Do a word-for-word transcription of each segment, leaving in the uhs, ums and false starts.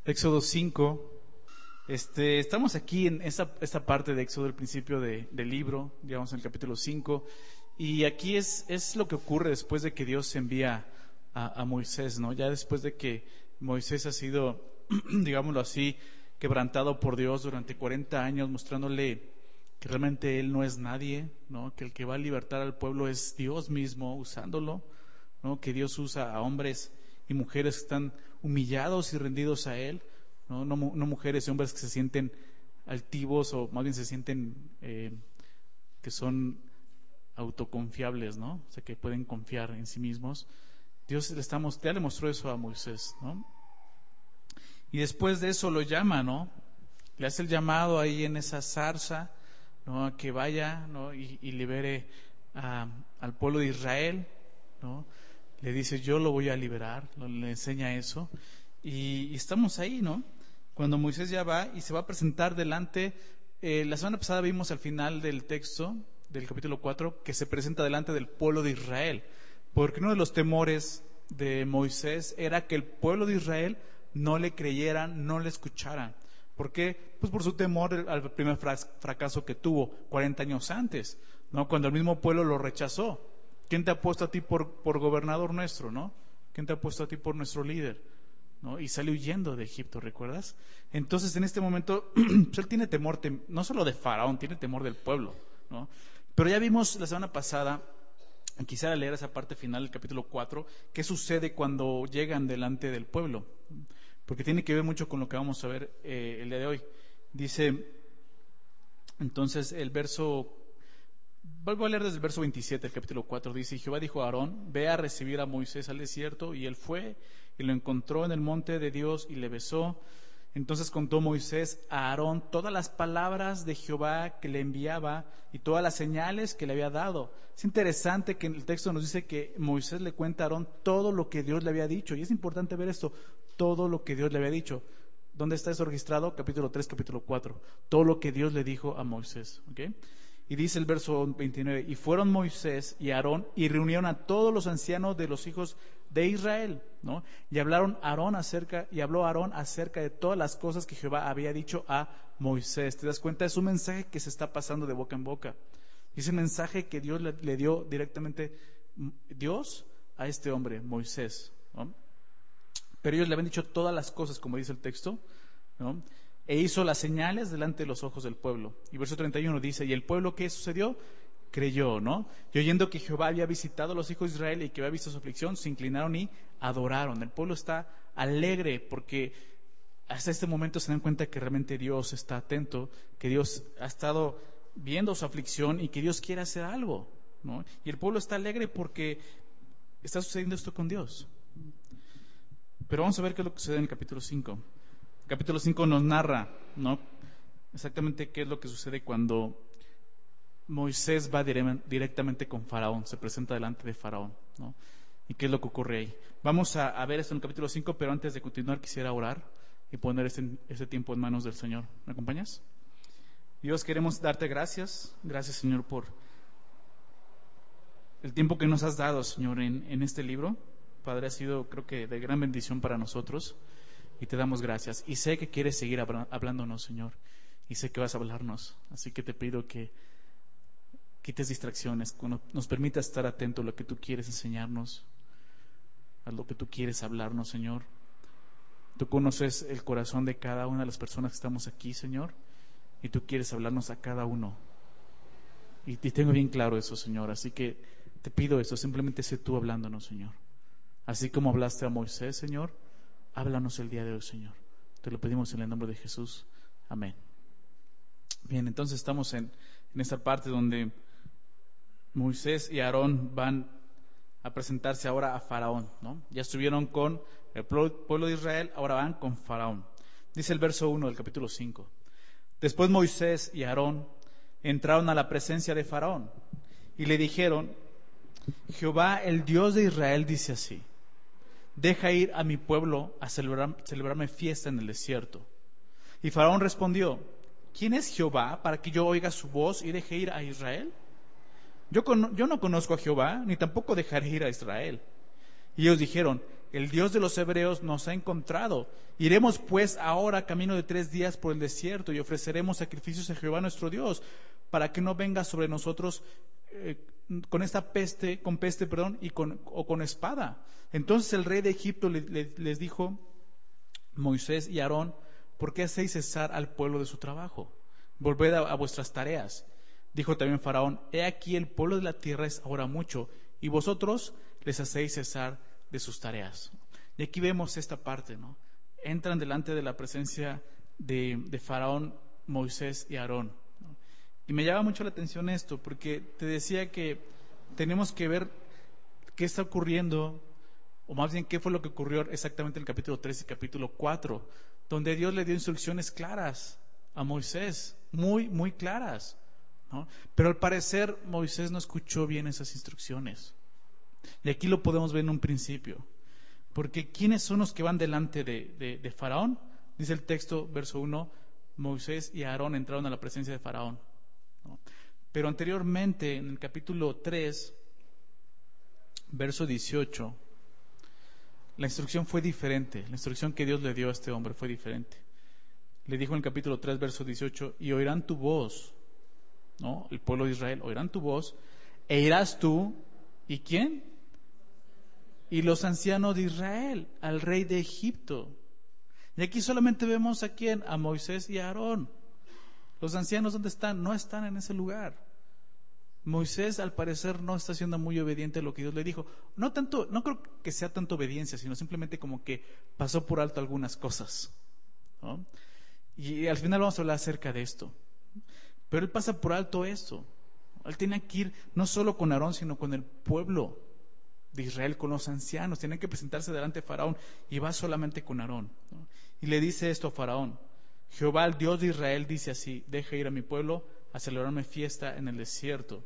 Éxodo cinco. Este, estamos aquí en esta, esta parte de Éxodo, el principio de, del libro, digamos en el capítulo cinco, y aquí es, es lo que ocurre después de que Dios envía a, a Moisés, ¿no? Ya después de que Moisés ha sido, digámoslo así, quebrantado por Dios durante cuarenta años, mostrándole que realmente él no es nadie, ¿no? Que el que va a libertar al pueblo es Dios mismo, usándolo, ¿no? Que Dios usa a hombres y mujeres que están humillados y rendidos a él, no, no, no mujeres y hombres que se sienten altivos o más bien se sienten eh, que son autoconfiables, ¿no? O sea, que pueden confiar en sí mismos. Dios le, estamos, ya le mostró eso a Moisés, ¿no? Y después de eso lo llama, ¿no? Le hace el llamado ahí en esa zarza, ¿no? A que vaya, ¿no? Y, y libere a, al pueblo de Israel, ¿no? Le dice, yo lo voy a liberar, ¿no? Le enseña eso. Y, y estamos ahí, ¿no? Cuando Moisés ya va y se va a presentar delante, eh, la semana pasada vimos al final del texto, del capítulo cuatro, que se presenta delante del pueblo de Israel. Porque uno de los temores de Moisés era que el pueblo de Israel no le creyeran, no le escucharan. ¿Por qué? Pues por su temor al primer fracaso que tuvo cuarenta años antes, ¿no? Cuando el mismo pueblo lo rechazó. ¿Quién te ha puesto a ti por, por gobernador nuestro, no? ¿Quién te ha puesto a ti por nuestro líder? ¿No? Y sale huyendo de Egipto, ¿recuerdas? Entonces en este momento pues él tiene temor, tem, no solo de Faraón, tiene temor del pueblo, ¿no? Pero ya vimos la semana pasada, quisiera leer esa parte final del capítulo cuatro, qué sucede cuando llegan delante del pueblo, porque tiene que ver mucho con lo que vamos a ver eh, el día de hoy. Dice entonces el verso, vuelvo a leer desde el verso veintisiete, el capítulo cuatro, dice, y Jehová dijo a Aarón, ve a recibir a Moisés al desierto, y él fue y lo encontró en el monte de Dios y le besó. Entonces contó Moisés a Aarón todas las palabras de Jehová que le enviaba y todas las señales que le había dado. Es interesante que en el texto nos dice que Moisés le cuenta a Aarón todo lo que Dios le había dicho, y es importante ver esto, todo lo que Dios le había dicho. ¿Dónde está eso registrado? Capítulo tres, capítulo cuatro. Todo lo que Dios le dijo a Moisés, ¿ok? Y dice el verso veintinueve, y fueron Moisés y Aarón y reunieron a todos los ancianos de los hijos de Israel, ¿no? Y hablaron Aarón acerca, y habló Aarón acerca de todas las cosas que Jehová había dicho a Moisés. ¿Te das cuenta? Es un mensaje que se está pasando de boca en boca. Y ese mensaje que Dios le, le dio directamente, Dios, a este hombre, Moisés, ¿no? Pero ellos le habían dicho todas las cosas, como dice el texto, ¿no? E hizo las señales delante de los ojos del pueblo. Y verso treinta y uno dice, y el pueblo, ¿qué sucedió? Creyó, ¿no? Y oyendo que Jehová había visitado a los hijos de Israel y que había visto su aflicción, se inclinaron y adoraron. El pueblo está alegre porque hasta este momento se dan cuenta que realmente Dios está atento, que Dios ha estado viendo su aflicción y que Dios quiere hacer algo, ¿no? Y el pueblo está alegre porque está sucediendo esto con Dios. Pero vamos a ver qué es lo que sucede en el capítulo cinco. El capítulo cinco nos narra, ¿no? Exactamente qué es lo que sucede cuando Moisés va dire- directamente con Faraón, se presenta delante de Faraón, ¿no? ¿Y qué es lo que ocurre ahí? Vamos a, a ver esto en el capítulo cinco, pero antes de continuar quisiera orar y poner este, este tiempo en manos del Señor. ¿Me acompañas? Dios, queremos darte gracias, gracias Señor por el tiempo que nos has dado, Señor, en, en este libro. Padre, ha sido, creo que, de gran bendición para nosotros y te damos gracias. Y sé que quieres seguir habla- hablándonos, Señor, y sé que vas a hablarnos. Así que te pido que quites distracciones, cuando nos permitas estar atentos a lo que tú quieres enseñarnos, a lo que tú quieres hablarnos, Señor. Tú conoces el corazón de cada una de las personas que estamos aquí, Señor, y tú quieres hablarnos a cada uno. Y, y tengo bien claro eso, Señor. Así que te pido eso, simplemente sé tú hablándonos, Señor. Así como hablaste a Moisés, Señor, háblanos el día de hoy, Señor. Te lo pedimos en el nombre de Jesús. Amén. Bien, entonces estamos en, en esta parte donde Moisés y Aarón van a presentarse ahora a Faraón, ¿no? Ya estuvieron con el pueblo de Israel, ahora van con Faraón. Dice el verso uno del capítulo cinco. Después Moisés y Aarón entraron a la presencia de Faraón y le dijeron, Jehová, el Dios de Israel, dice así, deja ir a mi pueblo a celebrar, celebrarme fiesta en el desierto. Y Faraón respondió, ¿quién es Jehová para que yo oiga su voz y deje ir a Israel? Yo, con, yo no conozco a Jehová, ni tampoco dejaré ir a Israel. Y ellos dijeron, el Dios de los hebreos nos ha encontrado. Iremos pues ahora camino de tres días por el desierto y ofreceremos sacrificios a Jehová nuestro Dios, para que no venga sobre nosotros eh, con esta peste, con peste, perdón, y con, o con espada. Entonces el rey de Egipto le, le, les dijo, Moisés y Aarón, ¿por qué hacéis cesar al pueblo de su trabajo? Volved a, a vuestras tareas. Dijo también Faraón, he aquí el pueblo de la tierra es ahora mucho, y vosotros les hacéis cesar de sus tareas. Y aquí vemos esta parte, ¿no? Entran delante de la presencia de, de Faraón, Moisés y Aarón, ¿no? Y me llama mucho la atención esto, porque te decía que tenemos que ver qué está ocurriendo, o más bien qué fue lo que ocurrió exactamente en el capítulo tres y capítulo cuatro, donde Dios le dio instrucciones claras a Moisés, muy, muy claras, ¿no? Pero al parecer Moisés no escuchó bien esas instrucciones. Y aquí lo podemos ver en un principio. Porque ¿quiénes son los que van delante de, de, de Faraón? Dice el texto, verso uno, Moisés y Aarón entraron a la presencia de Faraón, ¿no? Pero anteriormente, en el capítulo tres, verso dieciocho, la instrucción fue diferente. La instrucción que Dios le dio a este hombre fue diferente. Le dijo en el capítulo tres, verso dieciocho, y oirán tu voz, ¿no? El pueblo de Israel, oirán tu voz, e irás tú, ¿y quién? Y los ancianos de Israel, al rey de Egipto. Y aquí solamente vemos a quién, a Moisés y a Aarón. Los ancianos, ¿dónde están? No están en ese lugar. Moisés, al parecer, no está siendo muy obediente a lo que Dios le dijo. No tanto, no creo que sea tanto obediencia, sino simplemente como que pasó por alto algunas cosas, ¿no? Y al final vamos a hablar acerca de esto. Pero él pasa por alto esto. Él tenía que ir no solo con Aarón, sino con el pueblo de Israel, con los ancianos. Tienen que presentarse delante de Faraón, y va solamente con Aarón, ¿no? Y le dice esto a Faraón: Jehová, el Dios de Israel, dice así: deja ir a mi pueblo a celebrarme fiesta en el desierto.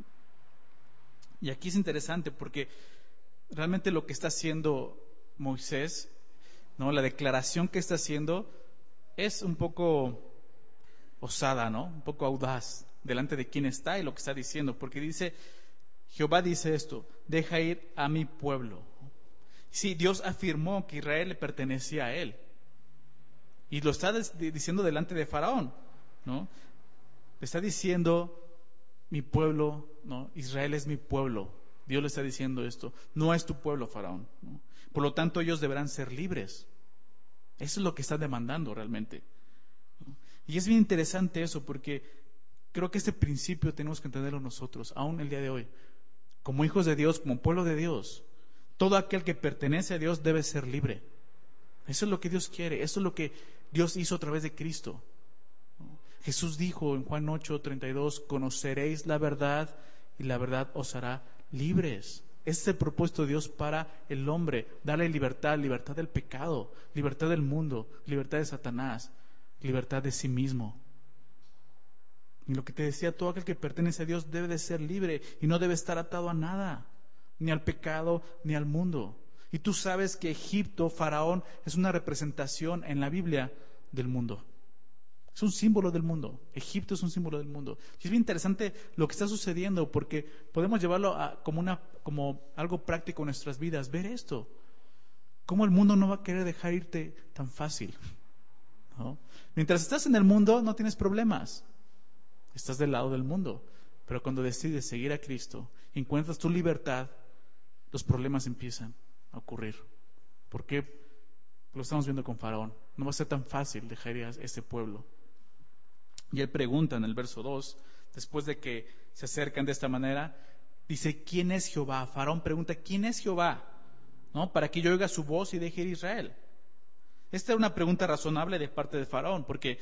Y aquí es interesante porque realmente lo que está haciendo Moisés, ¿no? La declaración que está haciendo es un poco osada, ¿no? Un poco audaz delante de quién está y lo que está diciendo, porque dice, Jehová dice esto: deja ir a mi pueblo. Sí, Dios afirmó que Israel le pertenecía a él, y lo está diciendo delante de Faraón, ¿no? Le está diciendo, mi pueblo, ¿no? Israel es mi pueblo. Dios le está diciendo esto: no es tu pueblo, Faraón, ¿no? Por lo tanto, ellos deberán ser libres. Eso es lo que está demandando realmente, ¿no? Y es bien interesante eso, porque creo que este principio tenemos que entenderlo nosotros, aún el día de hoy. Como hijos de Dios, como pueblo de Dios, todo aquel que pertenece a Dios debe ser libre. Eso es lo que Dios quiere, eso es lo que Dios hizo a través de Cristo, ¿no? Jesús dijo en Juan ocho treinta y dos, conoceréis la verdad y la verdad os hará libres. Ese es el propósito de Dios para el hombre: darle libertad, libertad del pecado, libertad del mundo, libertad de Satanás, libertad de sí mismo. Y lo que te decía, todo aquel que pertenece a Dios debe de ser libre y no debe estar atado a nada, ni al pecado, ni al mundo. Y tú sabes que Egipto, Faraón, es una representación en la Biblia del mundo. Es un símbolo del mundo. Egipto es un símbolo del mundo. Y es bien interesante lo que está sucediendo, porque podemos llevarlo a, como, una, como algo práctico en nuestras vidas. Ver esto. Cómo el mundo no va a querer dejar irte tan fácil, ¿no? Mientras estás en el mundo no tienes problemas. Estás del lado del mundo. Pero cuando decides seguir a Cristo, encuentras tu libertad, los problemas empiezan a ocurrir. ¿Por qué? Lo estamos viendo con Faraón. No va a ser tan fácil dejar ir a este pueblo. Y él pregunta en el verso dos, después de que se acercan de esta manera, dice, ¿quién es Jehová? Faraón pregunta, ¿quién es Jehová? ¿No? Para que yo oiga su voz y deje ir a Israel. Esta es una pregunta razonable de parte de Faraón, porque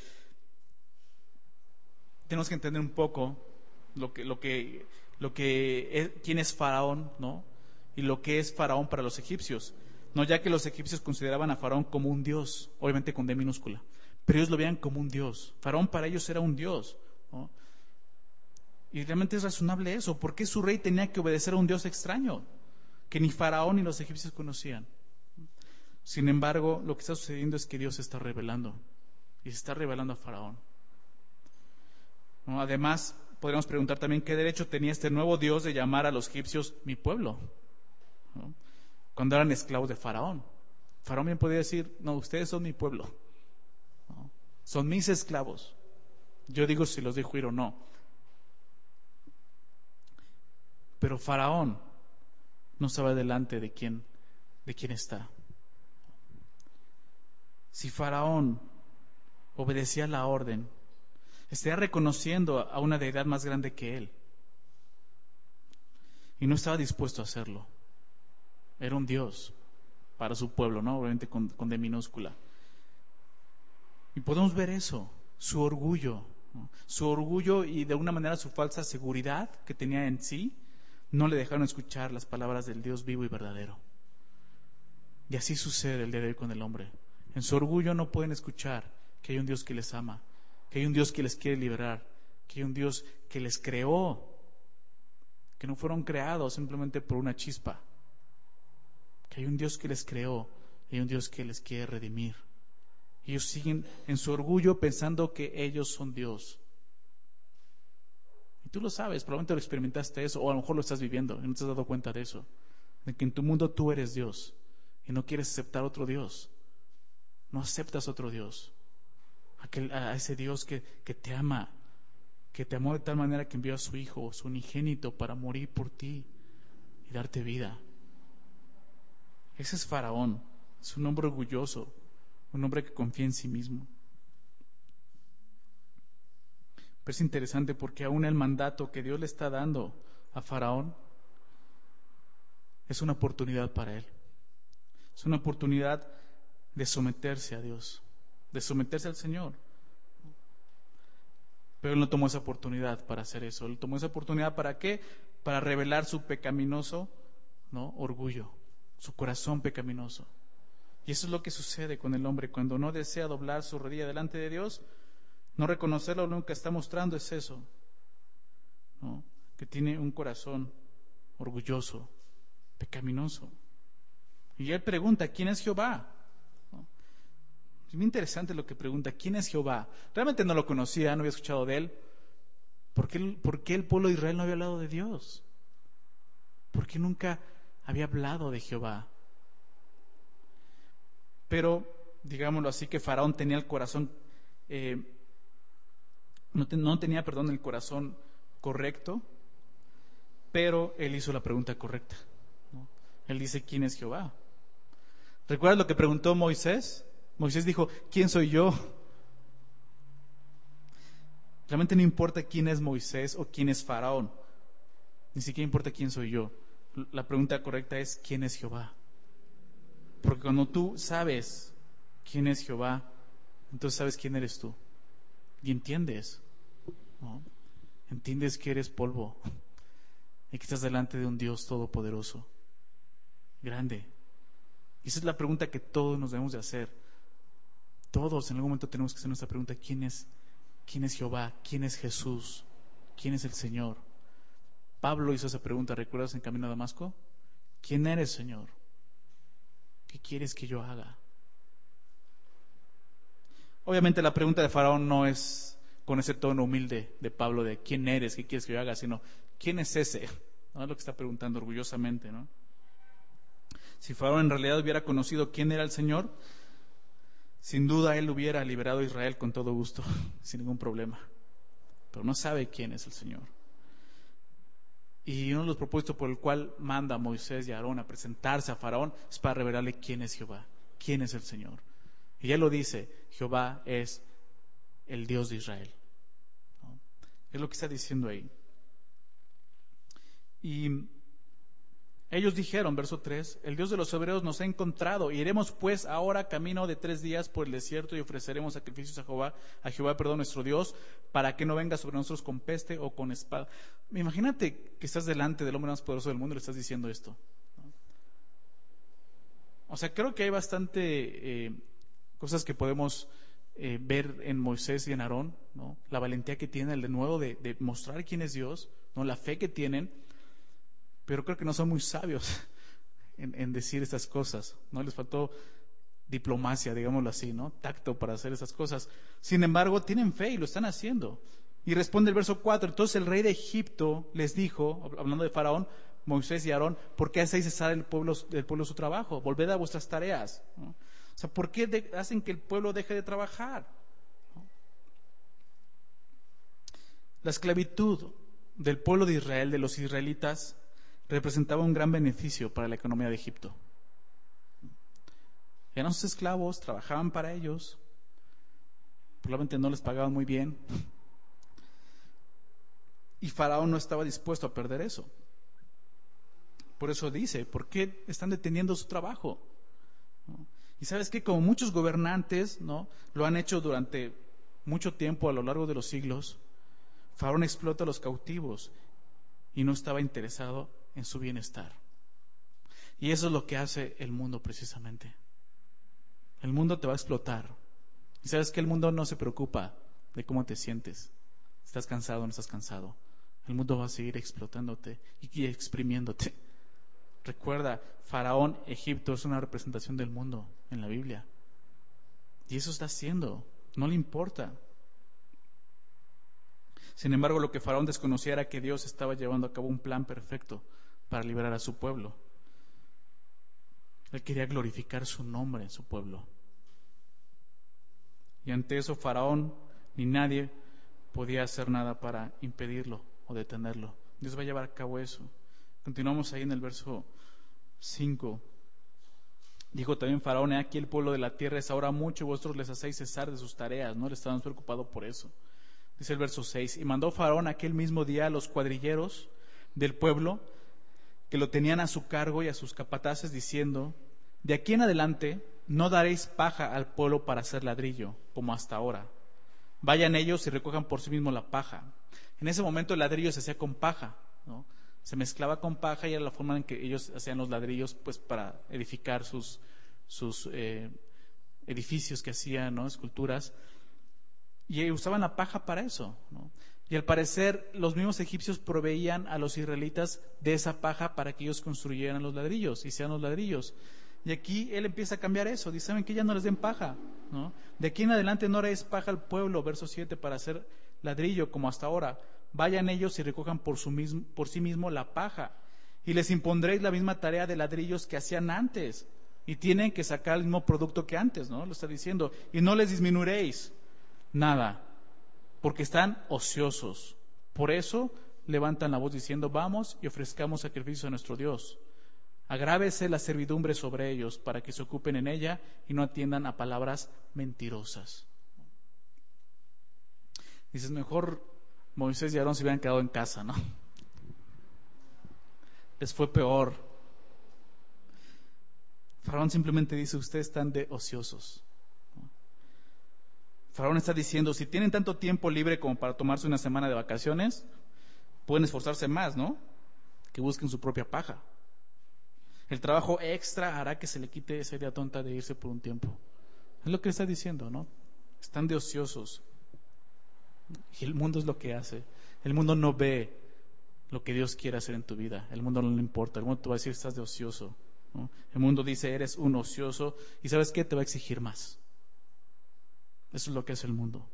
tenemos que entender un poco lo que, lo que, lo que es, quién es Faraón, ¿no? Y lo que es Faraón para los egipcios, ¿no? Ya que los egipcios consideraban a Faraón como un dios, obviamente con D minúscula, pero ellos lo veían como un dios. Faraón para ellos era un dios, ¿no? Y realmente es razonable eso. ¿Por qué su rey tenía que obedecer a un dios extraño que ni Faraón ni los egipcios conocían? Sin embargo, lo que está sucediendo es que Dios se está revelando, y se está revelando a Faraón, ¿no? Además, podríamos preguntar también qué derecho tenía este nuevo Dios de llamar a los egipcios mi pueblo, ¿no? cuando eran esclavos de Faraón. Faraón bien podía decir, no, ustedes son mi pueblo, ¿no? Son mis esclavos. Yo digo si los dejo ir o no. Pero Faraón no sabe delante de quién, de quién está. Si Faraón obedecía la orden, estaría reconociendo a una deidad más grande que él. Y no estaba dispuesto a hacerlo. Era un Dios para su pueblo, ¿no? Obviamente con, con D minúscula. Y podemos ver eso, su orgullo, ¿no? Su orgullo y de alguna manera su falsa seguridad que tenía en sí, no le dejaron escuchar las palabras del Dios vivo y verdadero. Y así sucede el día de hoy con el hombre. En su orgullo no pueden escuchar que hay un Dios que les ama, que hay un Dios que les quiere liberar, que hay un Dios que les creó, que no fueron creados simplemente por una chispa, que hay un Dios que les creó y hay un Dios que les quiere redimir. Ellos siguen en su orgullo pensando que ellos son Dios. Y tú lo sabes, probablemente lo experimentaste eso, o a lo mejor lo estás viviendo y no te has dado cuenta de eso, de que en tu mundo tú eres Dios y no quieres aceptar otro Dios. No aceptas otro Dios, aquel, a ese Dios que, que te ama, que te amó de tal manera que envió a su Hijo, su unigénito, para morir por ti y darte vida. Ese es Faraón, es un hombre orgulloso, un hombre que confía en sí mismo. Pero es interesante porque aún el mandato que Dios le está dando a Faraón es una oportunidad para él. Es una oportunidad de someterse a Dios, de someterse al Señor. Pero él no tomó esa oportunidad para hacer eso. Él tomó esa oportunidad ¿para qué? Para revelar su pecaminoso, ¿no? orgullo, su corazón pecaminoso. Y eso es lo que sucede con el hombre cuando no desea doblar su rodilla delante de Dios. No reconocerlo, lo único que está mostrando es eso, ¿no? Que tiene un corazón orgulloso, pecaminoso. Y él pregunta, ¿quién es Jehová? ¿No? Es muy interesante lo que pregunta, ¿quién es Jehová? Realmente no lo conocía, no había escuchado de él. ¿Por qué, por qué el pueblo de Israel no había hablado de Dios? ¿Por qué nunca había hablado de Jehová? Pero, digámoslo así, que Faraón tenía el corazón, eh, no, te, no tenía, perdón, el corazón correcto, pero él hizo la pregunta correcta, ¿no? Él dice, ¿quién es Jehová? ¿Recuerdas lo que preguntó Moisés? Moisés dijo, ¿quién soy yo? Realmente no importa quién es Moisés o quién es Faraón, ni siquiera importa quién soy yo. La pregunta correcta es, ¿quién es Jehová? Porque cuando tú sabes quién es Jehová, entonces sabes quién eres tú. Y entiendes, ¿no? Entiendes que eres polvo y que estás delante de un Dios todopoderoso, grande. Y esa es la pregunta que todos nos debemos de hacer. Todos en algún momento tenemos que hacer nuestra pregunta, ¿quién es, quién es Jehová? ¿Quién es Jesús? ¿Quién es el Señor? Pablo hizo esa pregunta, ¿recuerdas en Camino a Damasco? ¿Quién eres, Señor? ¿Qué quieres que yo haga? Obviamente la pregunta de Faraón no es con ese tono humilde de Pablo de ¿quién eres? ¿Qué quieres que yo haga? Sino ¿quién es ese? ¿No? Es lo que está preguntando orgullosamente, ¿no? Si Faraón en realidad hubiera conocido quién era el Señor, sin duda él hubiera liberado a Israel con todo gusto, sin ningún problema. Pero no sabe quién es el Señor. Y uno de los propósitos por el cual manda a Moisés y a Aarón a presentarse a Faraón es para revelarle quién es Jehová, quién es el Señor. Y ya lo dice, Jehová es el Dios de Israel, ¿no? Es lo que está diciendo ahí. Y ellos dijeron, verso tres, el Dios de los hebreos nos ha encontrado, iremos pues ahora camino de tres días por el desierto y ofreceremos sacrificios a Jehová, a Jehová, perdón, nuestro Dios, para que no venga sobre nosotros con peste o con espada. Imagínate que estás delante del hombre más poderoso del mundo y le estás diciendo esto, ¿no? O sea, creo que hay bastante eh, cosas que podemos eh, ver en Moisés y en Aarón, ¿no? La valentía que tienen, el de nuevo de, de mostrar quién es Dios, ¿no? La fe que tienen. Pero creo que no son muy sabios en, en decir estas cosas, ¿no? Les faltó diplomacia, digámoslo así, ¿no? Tacto para hacer esas cosas. Sin embargo, tienen fe y lo están haciendo. Y responde el verso cuatro, entonces el rey de Egipto les dijo, hablando de Faraón, Moisés y Aarón, ¿por qué hacéis cesar el pueblo, el pueblo su trabajo? Volved a vuestras tareas, ¿no? O sea, ¿por qué de, hacen que el pueblo deje de trabajar? ¿No? La esclavitud del pueblo de Israel, de los israelitas, representaba un gran beneficio para la economía de Egipto. Eran sus esclavos, trabajaban para ellos, probablemente no les pagaban muy bien, y Faraón no estaba dispuesto a perder eso. Por eso dice, ¿por qué están deteniendo su trabajo? ¿No? Y sabes que como muchos gobernantes, ¿no?, lo han hecho durante mucho tiempo a lo largo de los siglos, Faraón explota a los cautivos y no estaba interesado en su bienestar. Y eso es lo que hace el mundo precisamente. El mundo te va a explotar. Y sabes que el mundo no se preocupa de cómo te sientes. ¿Estás cansado o no estás cansado? El mundo va a seguir explotándote y exprimiéndote. Recuerda, Faraón, Egipto, es una representación del mundo en la Biblia. Y eso está haciendo, no le importa. Sin embargo, lo que Faraón desconocía era que Dios estaba llevando a cabo un plan perfecto para liberar a su pueblo. Él quería glorificar su nombre en su pueblo. Y ante eso, Faraón ni nadie podía hacer nada para impedirlo o detenerlo. Dios va a llevar a cabo eso. Continuamos ahí en el verso cinco. Dijo también Faraón: he aquí el pueblo de la tierra es ahora mucho y vosotros les hacéis cesar de sus tareas. No le estaban preocupados por eso. Dice el verso seis: y mandó Faraón aquel mismo día a los cuadrilleros del pueblo que lo tenían a su cargo y a sus capataces, diciendo: de aquí en adelante no daréis paja al pueblo para hacer ladrillo, como hasta ahora. Vayan ellos y recojan por sí mismos la paja. En ese momento el ladrillo se hacía con paja, ¿no? Se mezclaba con paja y era la forma en que ellos hacían los ladrillos, pues, para edificar sus, sus eh, edificios que hacían, ¿no?, esculturas. Y usaban la paja para eso, ¿no? Y al parecer los mismos egipcios proveían a los israelitas de esa paja para que ellos construyeran los ladrillos, hicieran los ladrillos. Y aquí él empieza a cambiar eso. Dice: saben que ya no les den paja, ¿no? De aquí en adelante no haréis paja al pueblo, verso siete, para hacer ladrillo como hasta ahora. Vayan ellos y recojan por, su mismo, por sí mismo la paja, y les impondréis la misma tarea de ladrillos que hacían antes, y tienen que sacar el mismo producto que antes, ¿no? Lo está diciendo. Y no les disminuiréis nada, porque están ociosos. Por eso levantan la voz diciendo: vamos y ofrezcamos sacrificio a nuestro Dios. Agrávese la servidumbre sobre ellos, para que se ocupen en ella y no atiendan a palabras mentirosas. Dices: mejor Moisés y Aarón se hubieran quedado en casa, ¿no? Les fue peor. Faraón simplemente dice: ustedes están de ociosos. Faraón está diciendo: si tienen tanto tiempo libre como para tomarse una semana de vacaciones, pueden esforzarse más, ¿no?, que busquen su propia paja. El trabajo extra hará que se le quite esa idea tonta de irse por un tiempo. Es lo que está diciendo, ¿no? Están de ociosos. Y el mundo es lo que hace. El mundo no ve lo que Dios quiere hacer en tu vida. El mundo no le importa. El mundo te va a decir: estás de ocioso, ¿no? El mundo dice: eres un ocioso. ¿Y sabes qué? Te va a exigir más. Eso es lo que hace el mundo.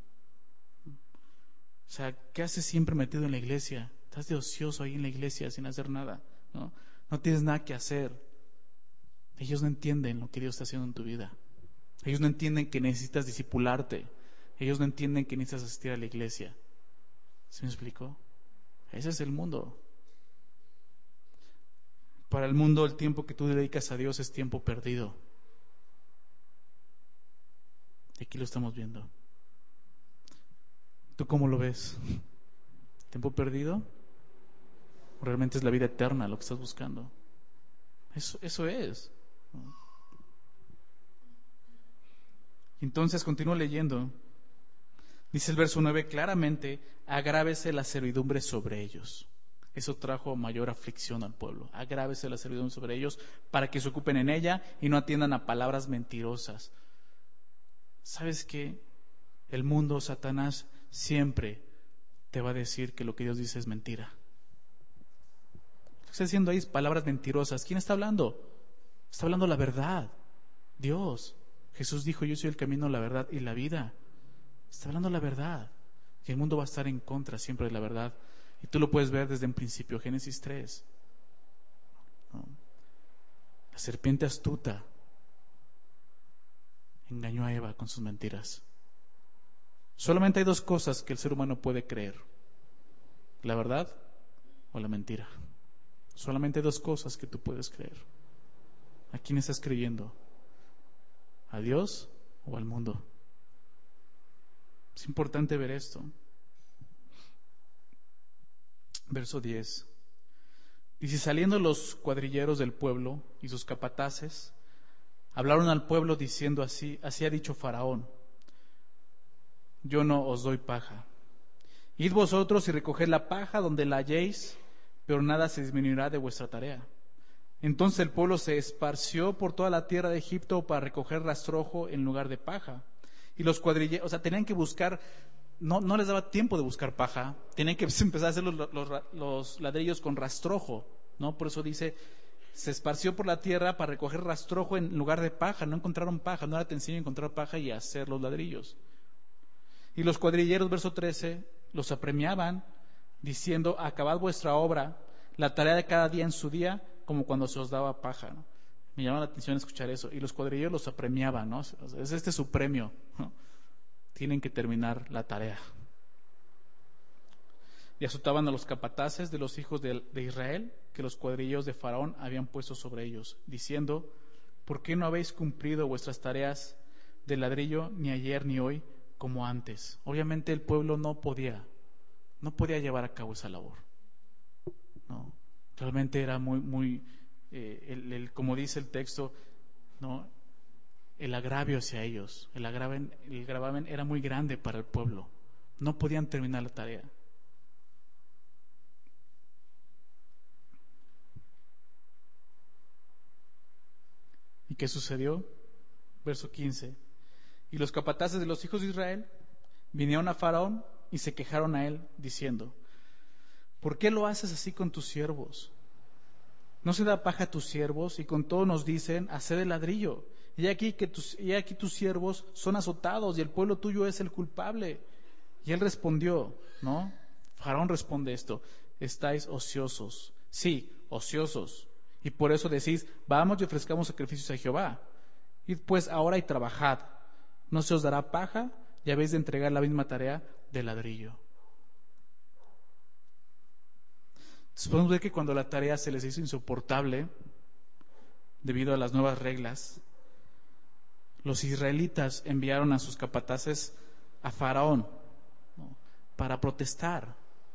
O sea, ¿qué haces siempre metido en la iglesia? Estás de ocioso ahí en la iglesia sin hacer nada, ¿no? No tienes nada que hacer. Ellos no entienden lo que Dios está haciendo en tu vida. Ellos no entienden que necesitas discipularte. Ellos no entienden que necesitas asistir a la iglesia. ¿Se me explicó? Ese es el mundo. Para el mundo, el tiempo que tú dedicas a Dios es tiempo perdido. Y aquí lo estamos viendo. ¿Tú cómo lo ves? ¿Tiempo perdido? ¿O realmente es la vida eterna lo que estás buscando? Eso, eso es. Entonces continúo leyendo. Dice el verso nueve claramente: agrávese la servidumbre sobre ellos. Eso trajo mayor aflicción al pueblo. Agrávese la servidumbre sobre ellos para que se ocupen en ella y no atiendan a palabras mentirosas. ¿Sabes qué? El mundo, Satanás, siempre te va a decir que lo que Dios dice es mentira. Lo que está diciendo ahí es palabras mentirosas. ¿Quién está hablando? Está hablando la verdad. Dios. Jesús dijo: yo soy el camino, la verdad y la vida. Está hablando la verdad. Y el mundo va a estar en contra siempre de la verdad. Y tú lo puedes ver desde el principio, Génesis tres. ¿no? La serpiente astuta engañó a Eva con sus mentiras. Solamente hay dos cosas que el ser humano puede creer: la verdad o la mentira. Solamente hay dos cosas que tú puedes creer. ¿A quién estás creyendo? ¿A Dios o al mundo? Es importante ver esto. Verso diez. Dice: saliendo los cuadrilleros del pueblo y sus capataces, hablaron al pueblo diciendo así: así ha dicho Faraón, yo no os doy paja. Id vosotros y recoged la paja donde la halléis, pero nada se disminuirá de vuestra tarea. Entonces el pueblo se esparció por toda la tierra de Egipto para recoger rastrojo en lugar de paja. Y los cuadrilleros, o sea, tenían que buscar, no, no les daba tiempo de buscar paja, tenían que empezar a hacer los, los, los ladrillos con rastrojo, ¿no? Por eso dice, se esparció por la tierra para recoger rastrojo en lugar de paja. No encontraron paja, no era tan sencillo encontrar paja y hacer los ladrillos. Y los cuadrilleros, verso trece, los apremiaban, diciendo: acabad vuestra obra, la tarea de cada día en su día, como cuando se os daba paja, ¿no? Me llama la atención escuchar eso. Y los cuadrilleros los apremiaban, ¿no? Es este su premio, ¿no? Tienen que terminar la tarea. Y azotaban a los capataces de los hijos de, de Israel, que los cuadrilleros de Faraón habían puesto sobre ellos, diciendo: ¿por qué no habéis cumplido vuestras tareas de ladrillo ni ayer ni hoy como antes? Obviamente el pueblo no podía, no podía llevar a cabo esa labor, ¿no? Realmente era muy, muy, eh, el, el, como dice el texto, ¿no? El agravio hacia ellos, el gravamen, el gravamen era muy grande para el pueblo. No podían terminar la tarea. ¿Y qué sucedió? Verso quince. Y los capataces de los hijos de Israel vinieron a Faraón y se quejaron a él, diciendo: ¿por qué lo haces así con tus siervos? ¿No se da paja a tus siervos? Y con todo nos dicen: haced el ladrillo. Y aquí que tus, y aquí tus siervos son azotados y el pueblo tuyo es el culpable. Y él respondió, ¿no? Faraón responde esto: estáis ociosos. Sí, ociosos. Y por eso decís: vamos y ofrezcamos sacrificios a Jehová. Id pues ahora y trabajad. No se os dará paja y habéis de entregar la misma tarea de ladrillo. Entonces podemos ver que cuando la tarea se les hizo insoportable debido a las nuevas reglas, los israelitas enviaron a sus capataces a Faraón, ¿no? Para protestar.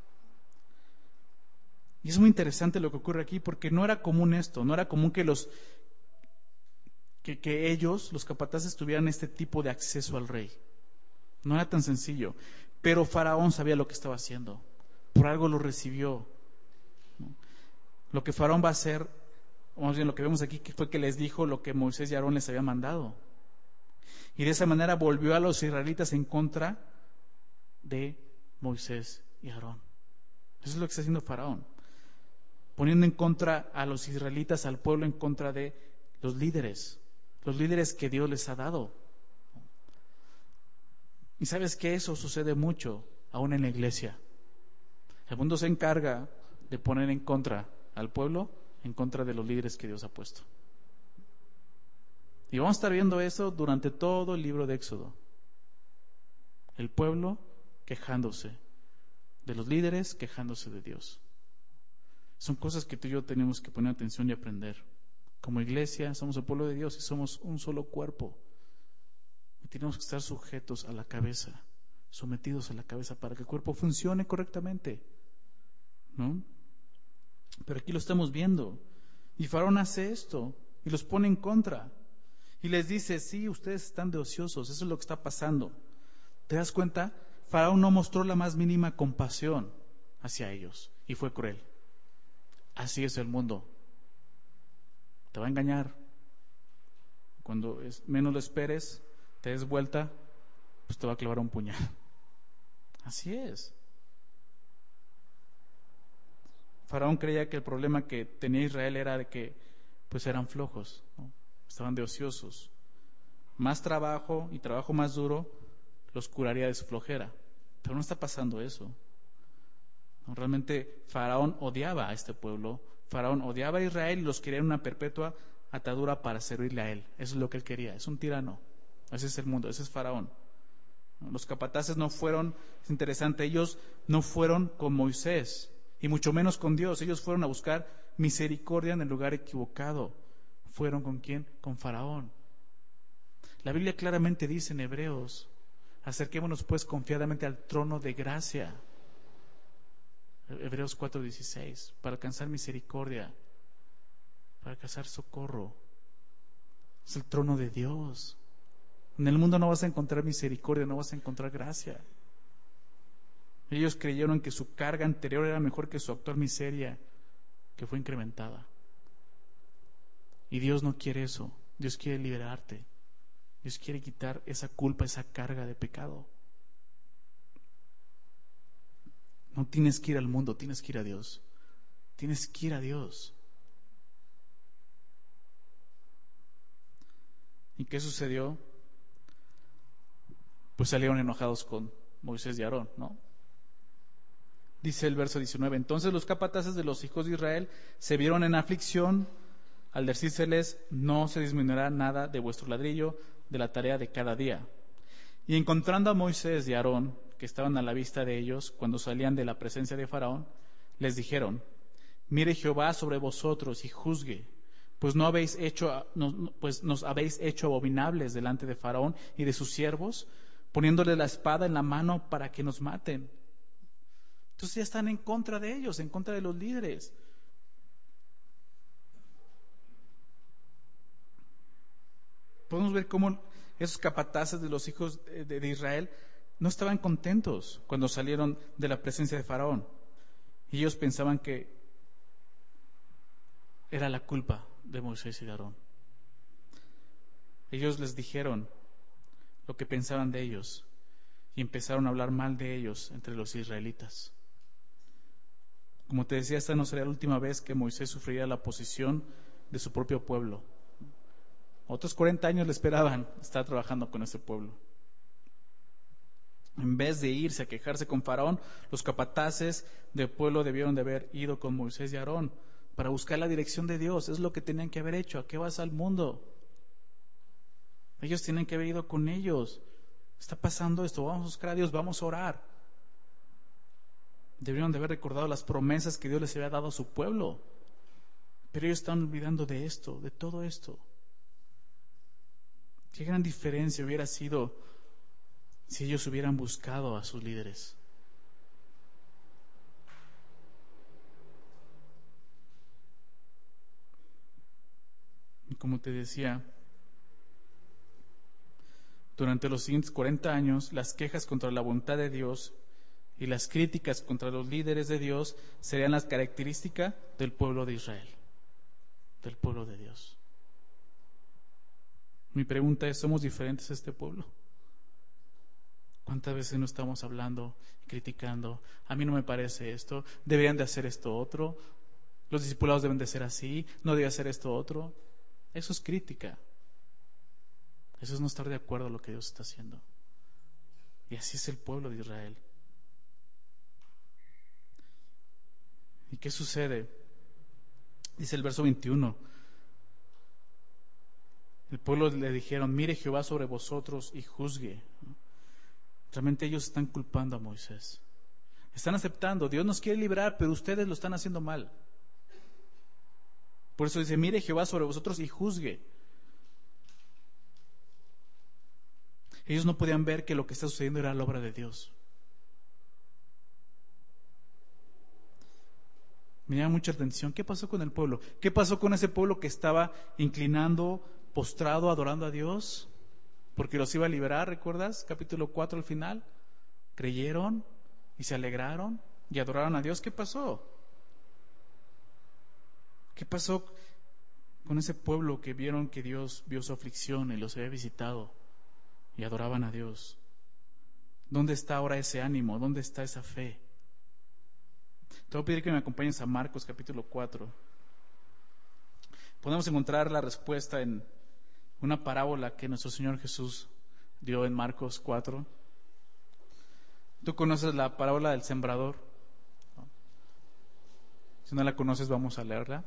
Y es muy interesante lo que ocurre aquí, porque no era común esto, no era común que los que, que ellos, los capataces, tuvieran este tipo de acceso al rey. No era tan sencillo. Pero Faraón sabía lo que estaba haciendo. Por algo lo recibió, ¿no? Lo que Faraón va a hacer, o más bien lo que vemos aquí, fue que les dijo lo que Moisés y Aarón les había mandado. Y de esa manera volvió a los israelitas en contra de Moisés y Aarón. Eso es lo que está haciendo Faraón, poniendo en contra a los israelitas, al pueblo, en contra de los líderes, los líderes que Dios les ha dado. Y sabes que eso sucede mucho aún en la iglesia. El mundo se encarga de poner en contra al pueblo, en contra de los líderes que Dios ha puesto. Y vamos a estar viendo eso durante todo el libro de Éxodo. El pueblo quejándose de los líderes, quejándose de Dios. Son cosas que tú y yo tenemos que poner atención y aprender. Como iglesia somos el pueblo de Dios y somos un solo cuerpo. Y tenemos que estar sujetos a la cabeza, sometidos a la cabeza para que el cuerpo funcione correctamente, ¿no? Pero aquí lo estamos viendo. Y Faraón hace esto y los pone en contra. Y les dice: sí, ustedes están de ociosos, eso es lo que está pasando. ¿Te das cuenta? Faraón no mostró la más mínima compasión hacia ellos y fue cruel. Así es el mundo. Te va a engañar. Cuando es, menos lo esperes, te des vuelta, pues te va a clavar un puñal. Así es. Faraón creía que el problema que tenía Israel era de que pues eran flojos, ¿no? Estaban de ociosos. Más trabajo y trabajo más duro los curaría de su flojera. Pero no está pasando eso. No, realmente Faraón odiaba a este pueblo Faraón odiaba a Israel y los quería en una perpetua atadura para servirle a él. Eso es lo que él quería. Es un tirano. Ese es el mundo. Ese es Faraón. Los capataces no fueron, es interesante, ellos no fueron con Moisés y mucho menos con Dios. Ellos fueron a buscar misericordia en el lugar equivocado. ¿Fueron con quién? Con Faraón. La Biblia claramente dice en Hebreos: acerquémonos pues confiadamente al trono de gracia. Hebreos cuatro dieciséis, para alcanzar misericordia, para alcanzar socorro. Es el trono de Dios. En el mundo no vas a encontrar misericordia, no vas a encontrar gracia. Ellos creyeron que su carga anterior era mejor que su actual miseria, que fue incrementada. Y Dios no quiere eso. Dios quiere liberarte. Dios quiere quitar esa culpa, esa carga de pecado. No tienes que ir al mundo, tienes que ir a Dios. Tienes que ir a Dios. ¿Y qué sucedió? Pues salieron enojados con Moisés y Aarón, ¿no? Dice el verso diecinueve: entonces los capataces de los hijos de Israel se vieron en aflicción al decírseles: no se disminuirá nada de vuestro ladrillo de la tarea de cada día. Y encontrando a Moisés y Aarón, que estaban a la vista de ellos cuando salían de la presencia de Faraón, les dijeron: mire Jehová sobre vosotros y juzgue, pues no habéis hecho, no, pues nos habéis hecho abominables delante de Faraón y de sus siervos, poniéndole la espada en la mano para que nos maten. Entonces ya están en contra de ellos, en contra de los líderes. Podemos ver cómo esos capataces de los hijos de, de Israel no estaban contentos cuando salieron de la presencia de Faraón. Y ellos pensaban que era la culpa de Moisés y de Aarón. Ellos les dijeron lo que pensaban de ellos y empezaron a hablar mal de ellos entre los israelitas. Como te decía, esta no sería la última vez que Moisés sufriría la oposición de su propio pueblo. Otros cuarenta años le esperaban estar trabajando con ese pueblo. En vez de irse a quejarse con Faraón, los capataces del pueblo debieron de haber ido con Moisés y Aarón para buscar la dirección de Dios. Es lo que tenían que haber hecho. ¿A qué vas al mundo? Ellos tienen que haber ido con ellos. Está pasando esto, vamos a buscar a Dios, vamos a orar. Debieron de haber recordado las promesas que Dios les había dado a su pueblo. Pero ellos están olvidando de esto, de todo esto. Qué gran diferencia hubiera sido si ellos hubieran buscado a sus líderes. Y como te decía, durante los siguientes cuarenta años, las quejas contra la voluntad de Dios y las críticas contra los líderes de Dios serían las características del pueblo de Israel, del pueblo de Dios. Mi pregunta es, ¿somos diferentes a este pueblo? ¿Cuántas veces no estamos hablando, criticando? A mí no me parece esto, deberían de hacer esto otro, los discipulados deben de ser así, no debe hacer esto otro. Eso es crítica. Eso es no estar de acuerdo a lo que Dios está haciendo. Y así es el pueblo de Israel. ¿Y qué sucede? Dice el verso veintiuno. El pueblo le dijeron: mire Jehová sobre vosotros y juzgue. Realmente ellos están culpando a Moisés. Están aceptando, Dios nos quiere librar, pero ustedes lo están haciendo mal. Por eso dice: mire Jehová sobre vosotros y juzgue. Ellos no podían ver que lo que está sucediendo era la obra de Dios. Me llama mucha atención. ¿Qué pasó con el pueblo? ¿Qué pasó con ese pueblo que estaba inclinando, postrado, adorando a Dios? Porque los iba a liberar, ¿recuerdas? Capítulo cuatro al final. Creyeron y se alegraron y adoraron a Dios. ¿Qué pasó? ¿Qué pasó con ese pueblo que vieron que Dios vio su aflicción y los había visitado y adoraban a Dios? ¿Dónde está ahora ese ánimo? ¿Dónde está esa fe? Te voy a pedir que me acompañes a Marcos capítulo cuatro. Podemos encontrar la respuesta en una parábola que nuestro Señor Jesús dio en Marcos cuatro. Tú conoces la parábola del sembrador, ¿no? Si no la conoces, vamos a leerla.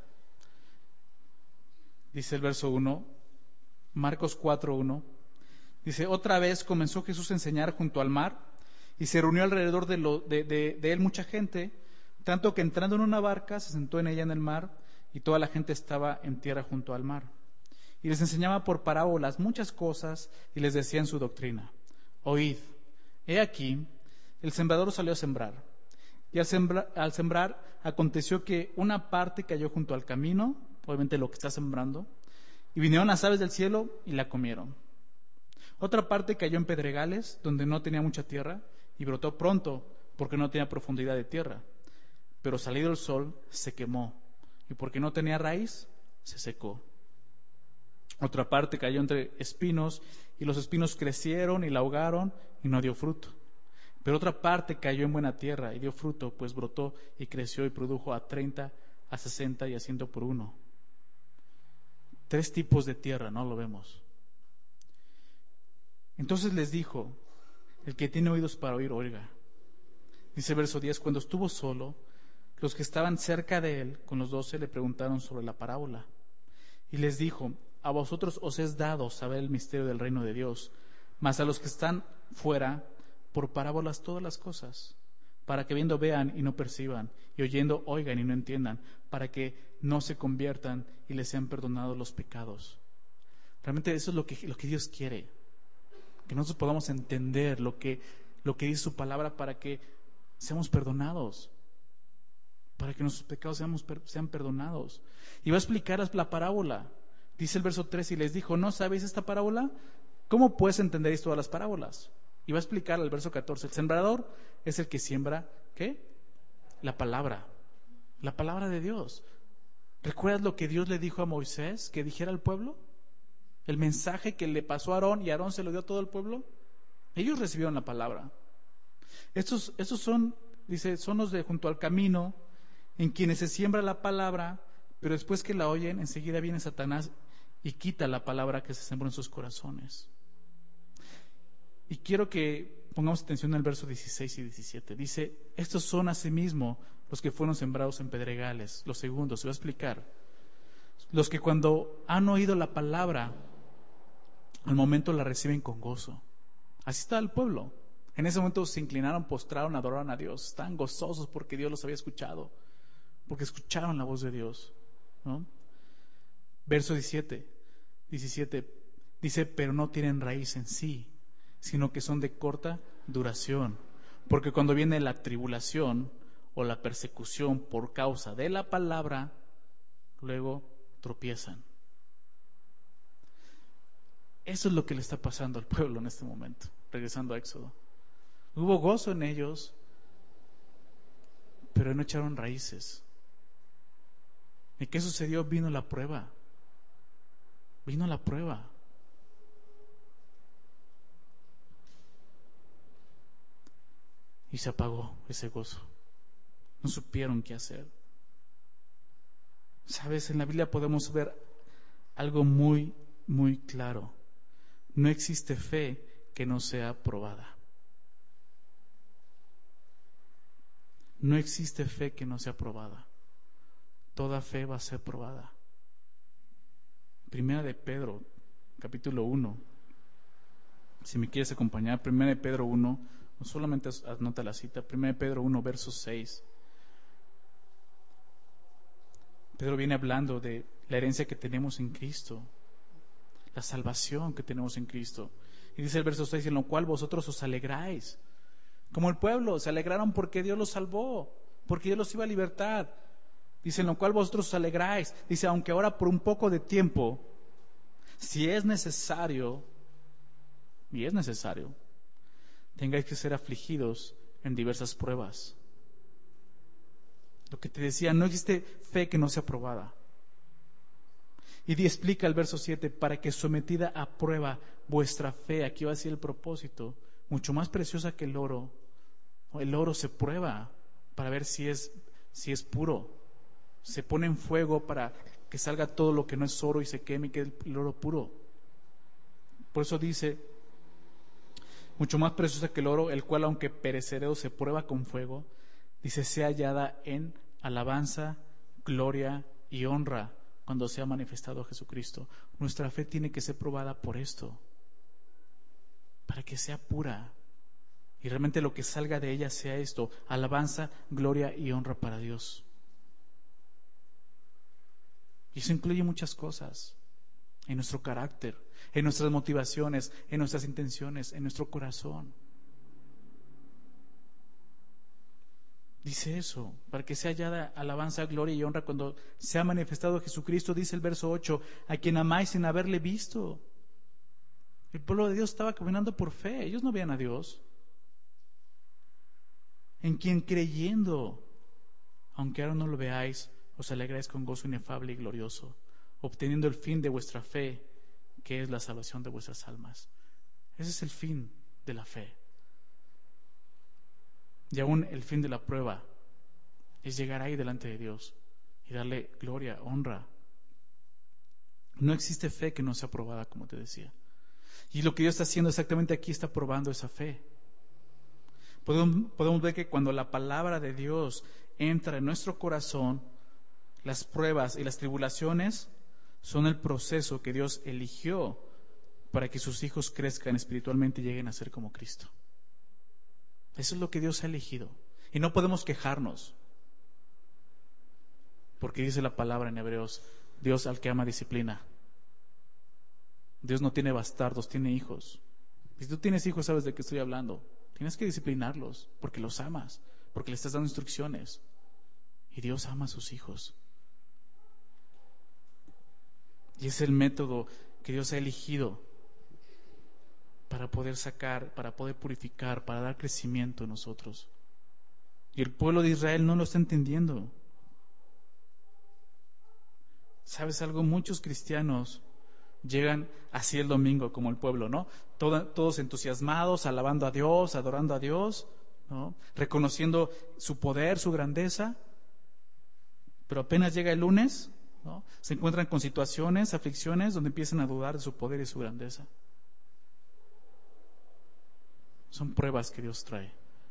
Dice el verso uno, Marcos cuatro uno. Dice: otra vez comenzó Jesús a enseñar junto al mar, y se reunió alrededor de, lo, de, de, de él mucha gente, tanto que entrando en una barca se sentó en ella en el mar, y toda la gente estaba en tierra junto al mar. Y les enseñaba por parábolas muchas cosas, y les decía en su doctrina: oíd, he aquí, el sembrador salió a sembrar. Y al sembrar, al sembrar aconteció que una parte cayó junto al camino, obviamente lo que está sembrando, y vinieron las aves del cielo y la comieron. Otra parte cayó en pedregales, donde no tenía mucha tierra, y brotó pronto, porque no tenía profundidad de tierra. Pero salido el sol, se quemó, y porque no tenía raíz, se secó. Otra parte cayó entre espinos, y los espinos crecieron y la ahogaron, y no dio fruto. Pero otra parte cayó en buena tierra, y dio fruto, pues brotó y creció y produjo a treinta, a sesenta y a ciento por uno. Tres tipos de tierra, ¿no? Lo vemos. Entonces les dijo: el que tiene oídos para oír, oiga. Dice el verso diez: cuando estuvo solo, los que estaban cerca de él, con los doce, le preguntaron sobre la parábola. Y les dijo: a vosotros os es dado saber el misterio del reino de Dios, mas a los que están fuera, por parábolas todas las cosas, para que viendo vean y no perciban, y oyendo oigan y no entiendan, para que no se conviertan y les sean perdonados los pecados. Realmente eso es lo que, lo que Dios quiere, que nosotros podamos entender lo que, lo que dice su palabra, para que seamos perdonados, para que nuestros pecados seamos, sean perdonados. Y va a explicar la parábola. Dice el verso tres: y les dijo: ¿no sabéis esta parábola? ¿Cómo pues entendéis todas las parábolas? Y va a explicar el verso catorce: el sembrador es el que siembra, ¿qué? La palabra, la palabra de Dios. ¿Recuerdas lo que Dios le dijo a Moisés que dijera al pueblo? El mensaje que le pasó a Aarón, y Aarón se lo dio a todo el pueblo. Ellos recibieron la palabra. Estos, estos son, dice, son los de junto al camino, en quienes se siembra la palabra, pero después que la oyen, enseguida viene Satanás y quita la palabra que se sembró en sus corazones. Y quiero que pongamos atención al verso dieciséis y diecisiete. Dice: estos son asimismo los que fueron sembrados en pedregales. Los segundos, se va a explicar. Los que cuando han oído la palabra, al momento la reciben con gozo. Así está el pueblo. En ese momento se inclinaron, postraron, adoraron a Dios. Estaban gozosos porque Dios los había escuchado, porque escucharon la voz de Dios, ¿no? Verso diecisiete, diecisiete dice: pero no tienen raíz en sí, sino que son de corta duración, porque cuando viene la tribulación o la persecución por causa de la palabra, luego tropiezan. Eso es lo que le está pasando al pueblo en este momento, regresando a Éxodo. Hubo gozo en ellos, pero no echaron raíces. ¿Y qué sucedió? Vino la prueba. Vino la prueba. Y se apagó ese gozo. No supieron qué hacer. Sabes, en la Biblia podemos ver algo muy, muy claro. No existe fe que no sea probada. No existe fe que no sea probada. Toda fe va a ser probada. Primera de Pedro, capítulo uno. Si me quieres acompañar, Primera de Pedro uno, no solamente anota la cita, Primera de Pedro uno, verso seis. Pedro viene hablando de la herencia que tenemos en Cristo, la salvación que tenemos en Cristo. Y dice el verso seis: en lo cual vosotros os alegráis. Como el pueblo, se alegraron porque Dios los salvó, porque Dios los iba a libertad. Dice: en lo cual vosotros os alegráis. Dice: aunque ahora por un poco de tiempo, si es necesario, y es necesario, tengáis que ser afligidos en diversas pruebas. Lo que te decía, no existe fe que no sea probada. Y explica el verso siete: para que sometida a prueba vuestra fe, aquí va a decir el propósito, mucho más preciosa que el oro. El oro se prueba para ver si es, si es puro. Se pone en fuego para que salga todo lo que no es oro y se queme y quede el oro puro. Por eso dice: mucho más preciosa que el oro, el cual aunque perecedero se prueba con fuego, dice, sea hallada en alabanza gloria y honra cuando sea manifestado Jesucristo. Nuestra fe tiene que ser probada por esto, para que sea pura y realmente lo que salga de ella sea esto: alabanza, gloria y honra para Dios. Y eso incluye muchas cosas: en nuestro carácter, en nuestras motivaciones, en nuestras intenciones, en nuestro corazón. Dice eso, para que sea hallada alabanza, gloria y honra cuando sea manifestado Jesucristo. Dice el verso ocho: a quien amáis sin haberle visto. El pueblo de Dios estaba caminando por fe, ellos no veían a Dios. En quien creyendo, aunque ahora no lo veáis, os alegráis con gozo inefable y glorioso, obteniendo el fin de vuestra fe, que es la salvación de vuestras almas. Ese es el fin de la fe. Y aún el fin de la prueba es llegar ahí delante de Dios y darle gloria, honra. No existe fe que no sea probada, como te decía. Y lo que Dios está haciendo exactamente aquí, está probando esa fe. Podemos, podemos ver que cuando la palabra de Dios entra en nuestro corazón, las pruebas y las tribulaciones son el proceso que Dios eligió para que sus hijos crezcan espiritualmente y lleguen a ser como Cristo. Eso es lo que Dios ha elegido. Y no podemos quejarnos, porque dice la palabra en Hebreos: Dios al que ama disciplina. Dios no tiene bastardos, tiene hijos. Si tú tienes hijos, sabes de qué estoy hablando. Tienes que disciplinarlos porque los amas, porque le estás dando instrucciones. Y Dios ama a sus hijos. Y es el método que Dios ha elegido para poder sacar, para poder purificar, para dar crecimiento en nosotros. Y el pueblo de Israel no lo está entendiendo. ¿Sabes algo? Muchos cristianos llegan así el domingo como el pueblo, ¿no? Todo, todos entusiasmados, alabando a Dios, adorando a Dios, ¿no? Reconociendo su poder, su grandeza. Pero apenas llega el lunes, ¿no? Se encuentran con situaciones, aflicciones, donde empiezan a dudar de su poder y su grandeza. Son pruebas que Dios trae.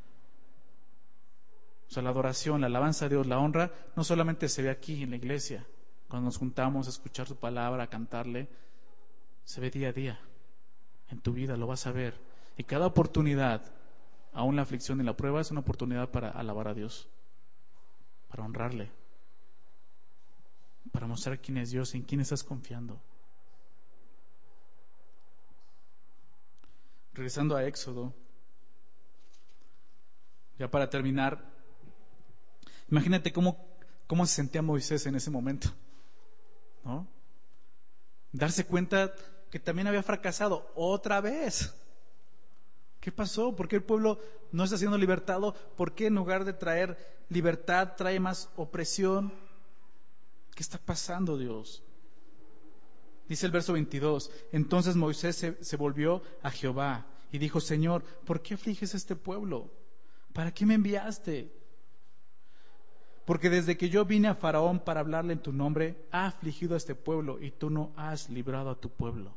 O sea, la adoración, la alabanza a Dios, la honra, no solamente se ve aquí en la iglesia, cuando nos juntamos a escuchar su palabra, a cantarle. Se ve día a día. En tu vida lo vas a ver. Y cada oportunidad, aún la aflicción y la prueba, es una oportunidad para alabar a Dios, para honrarle, para mostrar quién es Dios y en quién estás confiando. Regresando a Éxodo, ya para terminar, imagínate cómo, cómo se sentía Moisés en ese momento, ¿no? Darse cuenta que también había fracasado otra vez. ¿Qué pasó? ¿Por qué el pueblo no está siendo libertado? ¿Por qué en lugar de traer libertad trae más opresión? ¿Qué está pasando, Dios? Dice el verso veintidós: entonces Moisés se, se volvió a Jehová y dijo: Señor, ¿por qué afliges a este pueblo? ¿Para qué me enviaste? Porque desde que yo vine a Faraón para hablarle en tu nombre, ha afligido a este pueblo y tú no has librado a tu pueblo.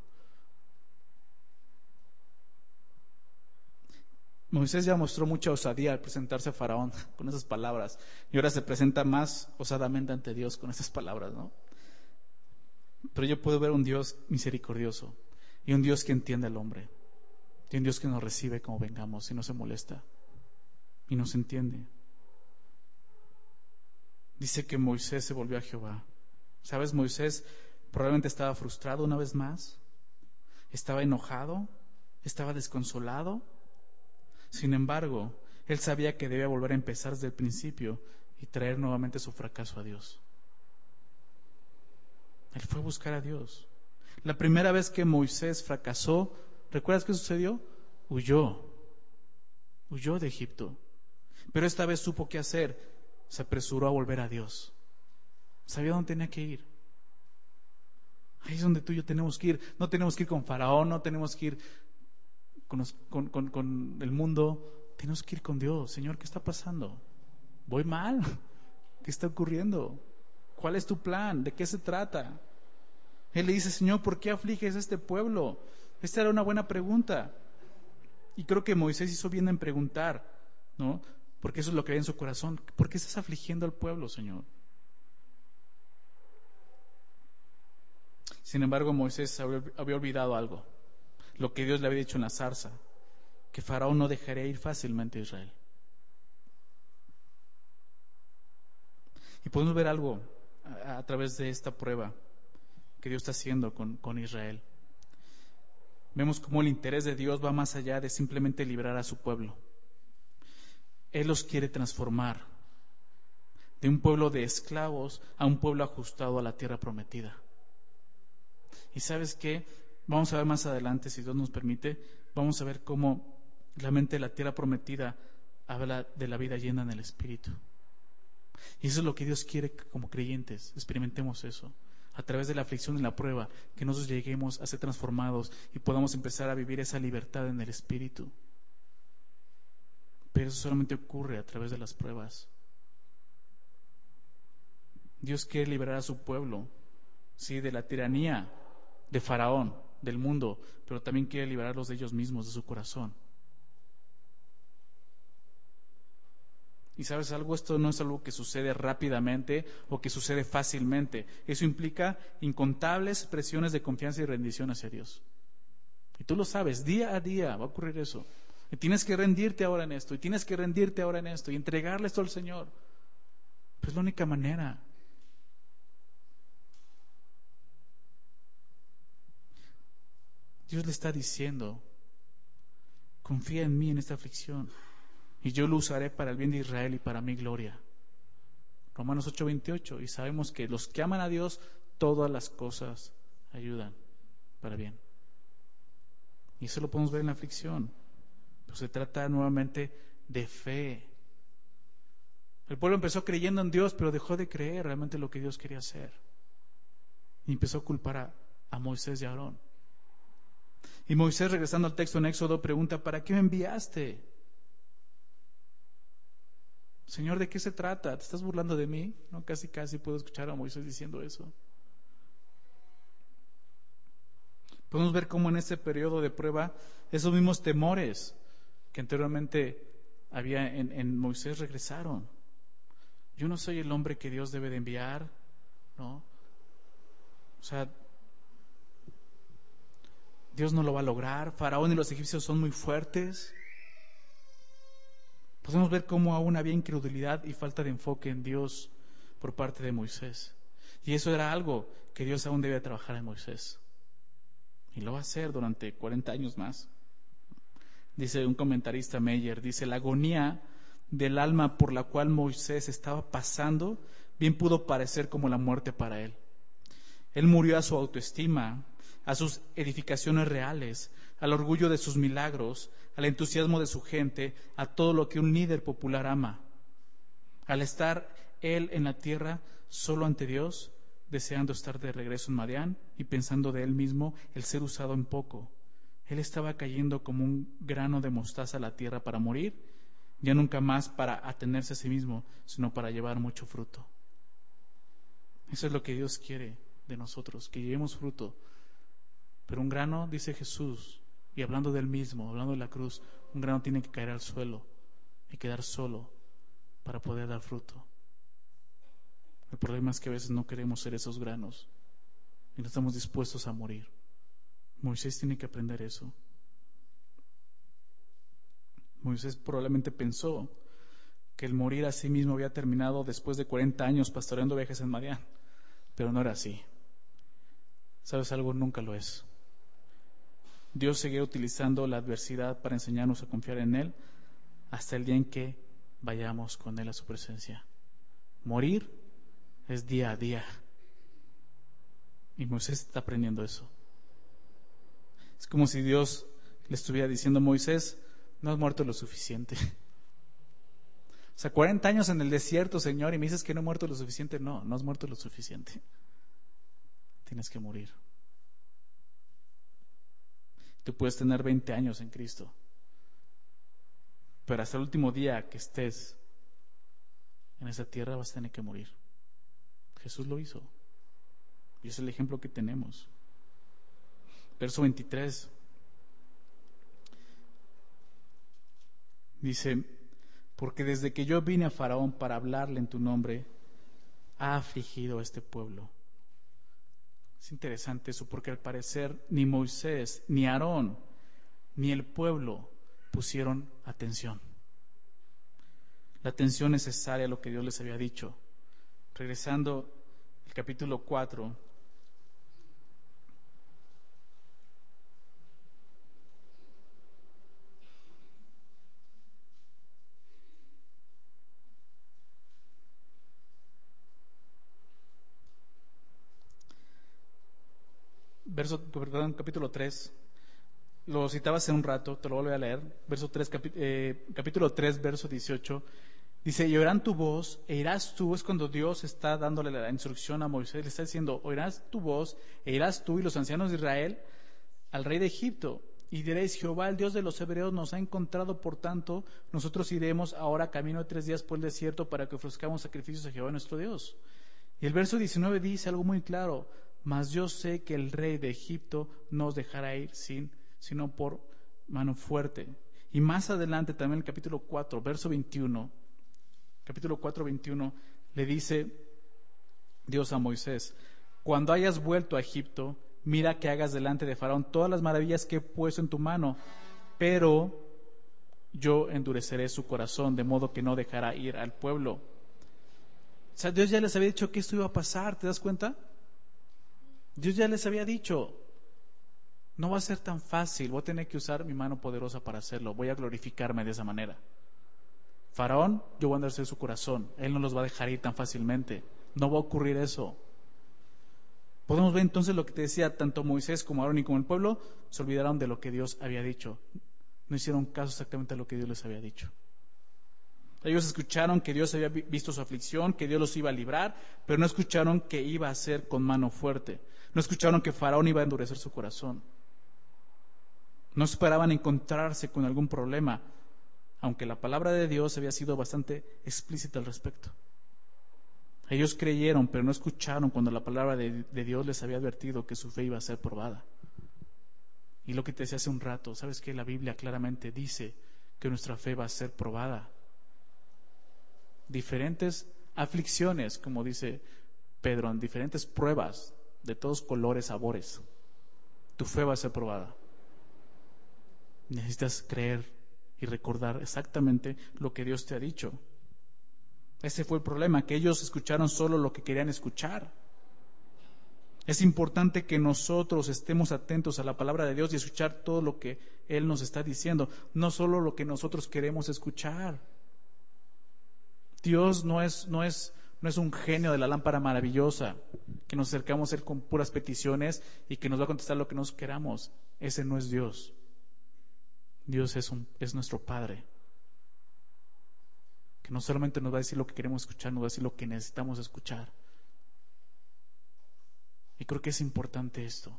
Moisés ya mostró mucha osadía al presentarse a Faraón con esas palabras, y ahora se presenta más osadamente ante Dios con esas palabras, ¿no? Pero yo puedo ver un Dios misericordioso y un Dios que entiende al hombre, y un Dios que nos recibe como vengamos y no se molesta y nos entiende. Dice que Moisés se volvió a Jehová. ¿Sabes? Moisés probablemente estaba frustrado una vez más, estaba enojado, estaba desconsolado. Sin embargo, él sabía que debía volver a empezar desde el principio y traer nuevamente su fracaso a Dios. Él fue a buscar a Dios. La primera vez que Moisés fracasó, ¿recuerdas qué sucedió? Huyó. Huyó de Egipto. Pero esta vez supo qué hacer. Se apresuró a volver a Dios. Sabía dónde tenía que ir. Ahí es donde tú y yo tenemos que ir. No tenemos que ir con Faraón, no tenemos que ir con, los, con, con, con el mundo. Tenemos que ir con Dios. Señor, ¿qué está pasando? ¿Voy mal? ¿Qué está ocurriendo? ¿Cuál es tu plan? ¿De qué se trata? Él le dice: Señor, ¿por qué afliges a este pueblo? Esta era una buena pregunta. Y creo que Moisés hizo bien en preguntar, ¿no? Porque eso es lo que hay en su corazón. ¿Por qué estás afligiendo al pueblo, Señor? Sin embargo, Moisés había olvidado algo, lo que Dios le había dicho en la zarza, que Faraón no dejaría ir fácilmente a Israel. Y podemos ver algo a, a través de esta prueba que Dios está haciendo con, con Israel. Vemos cómo el interés de Dios va más allá de simplemente liberar a su pueblo. Él los quiere transformar de un pueblo de esclavos a un pueblo ajustado a la tierra prometida. Y ¿sabes qué? Vamos a ver más adelante, si Dios nos permite, vamos a ver cómo realmente la tierra prometida habla de la vida llena en el Espíritu. Y eso es lo que Dios quiere que como creyentes experimentemos eso. A través de la aflicción y la prueba, que nosotros lleguemos a ser transformados y podamos empezar a vivir esa libertad en el Espíritu. Pero eso solamente ocurre a través de las pruebas. Dios quiere liberar a su pueblo, sí, de la tiranía de Faraón, del mundo, pero también quiere liberarlos de ellos mismos, de su corazón. Y sabes algo, esto no es algo que sucede rápidamente o que sucede fácilmente. Eso implica incontables presiones de confianza y rendición hacia Dios. Y tú lo sabes, día a día va a ocurrir eso. Y tienes que rendirte ahora en esto, y tienes que rendirte ahora en esto, y entregarle esto al Señor. Pero es la única manera. Dios le está diciendo, confía en mí en esta aflicción, y yo lo usaré para el bien de Israel y para mi gloria. Romanos ocho veintiocho, y sabemos que los que aman a Dios, todas las cosas ayudan para bien. Y eso lo podemos ver en la aflicción. Pero se trata nuevamente de fe. El pueblo empezó creyendo en Dios, pero dejó de creer realmente lo que Dios quería hacer. Y empezó a culpar a, a Moisés y a Aarón. Y Moisés, regresando al texto en Éxodo, pregunta, ¿para qué me enviaste? Señor, ¿de qué se trata? ¿Te estás burlando de mí? No, casi casi puedo escuchar a Moisés diciendo eso. Podemos ver cómo en este periodo de prueba esos mismos temores que anteriormente había en, en Moisés regresaron. Yo no soy el hombre que Dios debe de enviar, ¿no? O sea, Dios no lo va a lograr. Faraón y los egipcios son muy fuertes. Podemos ver cómo aún había incredulidad y falta de enfoque en Dios por parte de Moisés. Y eso era algo que Dios aún debía trabajar en Moisés. Y lo va a hacer durante cuarenta años más. Dice un comentarista, Meyer, dice, la agonía del alma por la cual Moisés estaba pasando bien pudo parecer como la muerte para él. Él murió a su autoestima, a sus edificaciones reales, al orgullo de sus milagros, al entusiasmo de su gente, a todo lo que un líder popular ama. Al estar él en la tierra solo ante Dios, deseando estar de regreso en Madián y pensando de él mismo el ser usado en poco, él estaba cayendo como un grano de mostaza a la tierra para morir, ya nunca más para atenerse a sí mismo, sino para llevar mucho fruto. Eso es lo que Dios quiere de nosotros, que llevemos fruto. Pero un grano, dice Jesús, y hablando del mismo, hablando de la cruz, un grano tiene que caer al suelo y quedar solo para poder dar fruto. El problema es que a veces no queremos ser esos granos y no estamos dispuestos a morir. Moisés tiene que aprender eso. Moisés probablemente pensó que el morir a sí mismo había terminado después de cuarenta años pastoreando ovejas en Madián, pero no era así. ¿Sabes algo? Nunca lo es. Dios seguirá utilizando la adversidad para enseñarnos a confiar en Él hasta el día en que vayamos con Él a su presencia. Morir es día a día. Y Moisés está aprendiendo eso. Es como si Dios le estuviera diciendo a Moisés, no has muerto lo suficiente. O sea, cuarenta años en el desierto, Señor, y me dices que no he muerto lo suficiente. No, no has muerto lo suficiente. Tienes que morir. Tú puedes tener veinte años en Cristo, pero hasta el último día que estés en esa tierra vas a tener que morir. Jesús lo hizo. Y es el ejemplo que tenemos. Verso veintitrés. Dice, porque desde que yo vine a Faraón para hablarle en tu nombre, ha afligido a este pueblo. Es interesante eso, porque al parecer ni Moisés, ni Aarón, ni el pueblo pusieron atención. La atención necesaria a lo que Dios les había dicho. Regresando al capítulo cuatro. Verso, perdón, capítulo tres. Lo citaba hace un rato, te lo vuelvo a leer. Verso tres, capi, eh, capítulo tres, verso dieciocho. Dice, y oirán tu voz, e irás tú. Es cuando Dios está dándole la instrucción a Moisés. Le está diciendo, oirás tu voz, e irás tú y los ancianos de Israel al rey de Egipto. Y diréis, Jehová, el Dios de los hebreos, nos ha encontrado, por tanto, nosotros iremos ahora camino de tres días por el desierto para que ofrezcamos sacrificios a Jehová nuestro Dios. Y el verso diecinueve dice algo muy claro, mas yo sé que el rey de Egipto no os dejará ir sin, sino por mano fuerte. Y más adelante también el capítulo cuatro, verso veintiuno, capítulo cuatro, veintiuno, le dice Dios a Moisés, cuando hayas vuelto a Egipto, mira que hagas delante de Faraón todas las maravillas que he puesto en tu mano, pero yo endureceré su corazón, de modo que no dejará ir al pueblo. O sea, Dios ya les había dicho que esto iba a pasar, ¿te das cuenta? Dios ya les había dicho, no va a ser tan fácil, voy a tener que usar mi mano poderosa para hacerlo, voy a glorificarme de esa manera. Faraón, yo voy a endurecer su corazón, él no los va a dejar ir tan fácilmente, no va a ocurrir eso. Podemos ver entonces lo que te decía, tanto Moisés como Aarón y como el pueblo se olvidaron de lo que Dios había dicho, no hicieron caso exactamente a lo que Dios les había dicho. Ellos escucharon que Dios había visto su aflicción, que Dios los iba a librar, pero no escucharon que iba a ser con mano fuerte. No escucharon que Faraón iba a endurecer su corazón. No esperaban encontrarse con algún problema, aunque la palabra de Dios había sido bastante explícita al respecto. Ellos creyeron, pero no escucharon cuando la palabra de, de Dios les había advertido que su fe iba a ser probada. Y lo que te decía hace un rato, ¿sabes qué? La Biblia claramente dice que nuestra fe va a ser probada. Diferentes aflicciones, como dice Pedro, en diferentes pruebas de todos colores, sabores. Tu fe va a ser probada. Necesitas creer y recordar exactamente lo que Dios te ha dicho. Ese fue el problema, que ellos escucharon solo lo que querían escuchar. Es importante que nosotros estemos atentos a la palabra de Dios y escuchar todo lo que Él nos está diciendo, no solo lo que nosotros queremos escuchar. Dios no es, no es, no es un genio de la lámpara maravillosa, que nos acercamos a Él con puras peticiones y que nos va a contestar lo que nos queramos. Ese no es Dios. Dios es, un, es nuestro Padre, que no solamente nos va a decir lo que queremos escuchar, nos va a decir lo que necesitamos escuchar. Y creo que es importante esto.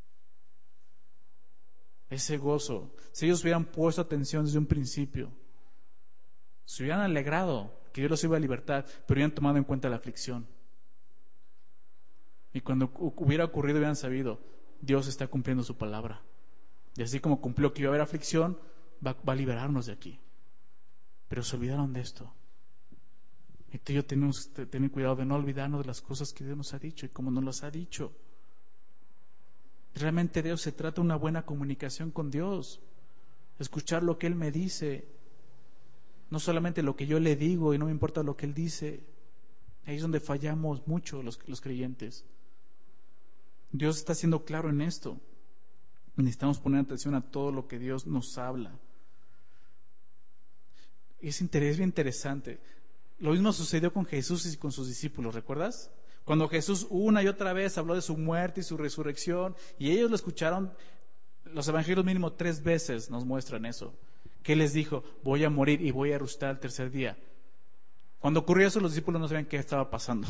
Ese gozo, si ellos hubieran puesto atención desde un principio, se hubieran alegrado que Dios los iba a libertad, pero hubieran tomado en cuenta la aflicción. Y cuando hubiera ocurrido, hubieran sabido, Dios está cumpliendo su palabra. Y así como cumplió que iba a haber aflicción, va, va a liberarnos de aquí. Pero se olvidaron de esto. Y tú y yo tenemos que tener cuidado de no olvidarnos de las cosas que Dios nos ha dicho y como nos las ha dicho. Realmente Dios se trata de una buena comunicación con Dios. Escuchar lo que Él me dice. No solamente lo que yo le digo y no me importa lo que Él dice. Ahí es donde fallamos mucho los, los creyentes. Dios está siendo claro en esto. Necesitamos poner atención a todo lo que Dios nos habla. Es, interés, es bien interesante. Lo mismo sucedió con Jesús y con sus discípulos, ¿recuerdas? Cuando Jesús una y otra vez habló de su muerte y su resurrección, y ellos lo escucharon, los evangelios mínimo tres veces nos muestran eso. ¿Qué les dijo? Voy a morir y voy a resucitar al tercer día. Cuando ocurrió eso, los discípulos no sabían qué estaba pasando.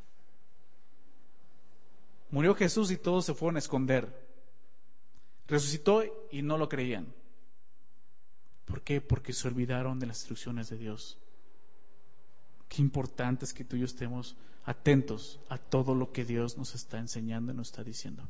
Murió Jesús y todos se fueron a esconder. Resucitó y no lo creían. ¿Por qué? Porque se olvidaron de las instrucciones de Dios. Qué importante es que tú y yo estemos atentos a todo lo que Dios nos está enseñando y nos está diciendo.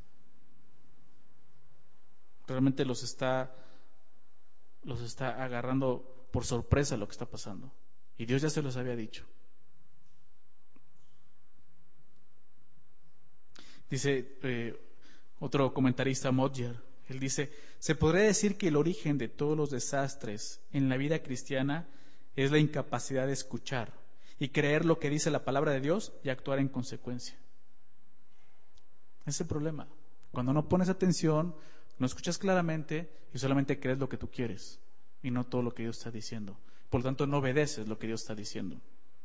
Realmente los está, los está agarrando por sorpresa lo que está pasando. Y Dios ya se los había dicho. Dice eh, otro comentarista, Modger, él dice, se podría decir que el origen de todos los desastres en la vida cristiana es la incapacidad de escuchar y creer lo que dice la palabra de Dios y actuar en consecuencia. Ese es el problema. Cuando no pones atención, no escuchas claramente y solamente crees lo que tú quieres y no todo lo que Dios está diciendo. Por lo tanto, no obedeces lo que Dios está diciendo.